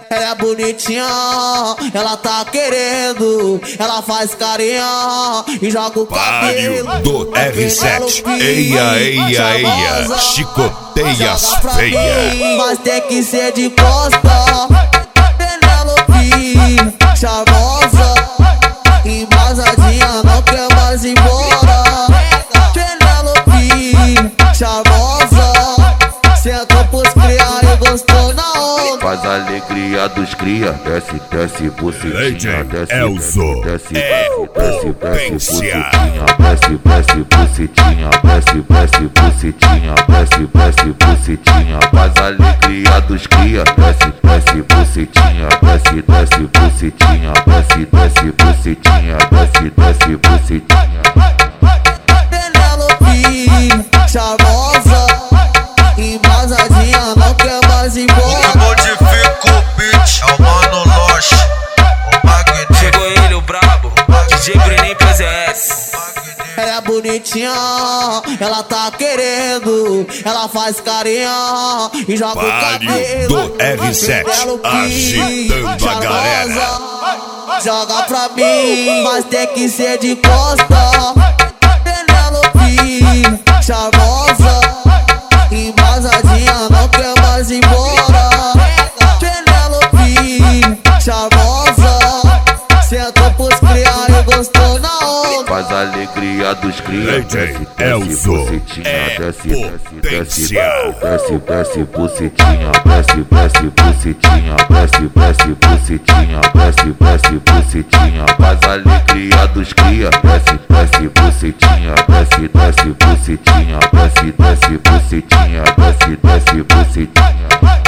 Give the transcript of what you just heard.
Ela é bonitinha, ela tá querendo, ela faz carinha e joga o cabelo do R7. Eia, eia, eia, chicoteias feias. Mas tem que ser de costa. Penelope, charmosa, embasadinha, não quer mais ir embora. Penelope, charmosa, sentou pros cria e gostou na onda. Faz a alegria dos cria, desce, desce, bucetinha, desce, Elzo, desce, desce, bucetinha, desce, desce, bucetinha, desce, desce, bucetinha, desce, desce, bucetinha. Faz a alegria dos cria, desce, desce, bucetinha, desce, desce, bucetinha, desce, desce, bucetinha, desce, desce, bucetinha. Penelope, charmosa, embasadinha, não quer mais ir embora. O que modifica o beat é o Mano Loche, o Magneto. Chegou ele, o brabo, DJ Brenin PZS. Ela é bonitinha, ela tá querendo, ela faz carinha e joga o cabelo do R7, agitando a galera. Joga pra mim, mas tem que ser de costa. Penelope, charmosa, embasadinha, não quer mais ir embora. Penelope, charmosa, sentou pros cria e gostou na onda. Faz a alegria dos cria, desce, Elzo, bucetinha, desce, desce, potência. desce, desce, bucetinha, desce, desce, bucetinha, desce, desce, bucetinha, desce, desce, bucetinha. Faz a alegria dos cria, desce, desce, bucetinha, desce, desce, bucetinha, desce, desce, bucetinha, desce, desce, bucetinha.